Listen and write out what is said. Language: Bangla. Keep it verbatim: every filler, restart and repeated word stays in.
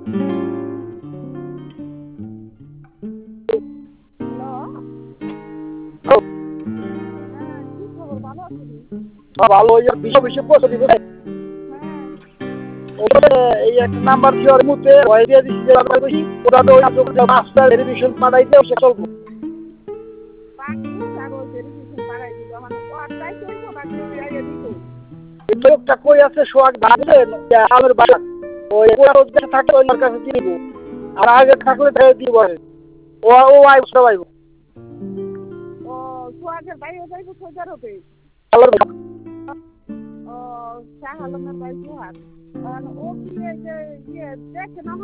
ভালো ওই বিষয় বিষয় পৌঁছে দিবে এই একটা নাম্বার দেওয়ার মধ্যে ভয় দিয়ে দিচ্ছি যে আমরা বেশি ওটা তো ওই মাস্টার ভেরিফিকেশন পাঠাইতে সে চলবো লোকটা কই আছে সোহাগ ভাবলেন আমের বাসার ওই থাকলে ওই কাছে দিয়ে দিব আর আগে থাকলে দিব ও ও আইব সব আইব ও সোহাগের বাইরে যাইব সোজার হবে ও শাহ আলমের ভাই সোহাগ ও কি যে ইয়ে দেখে না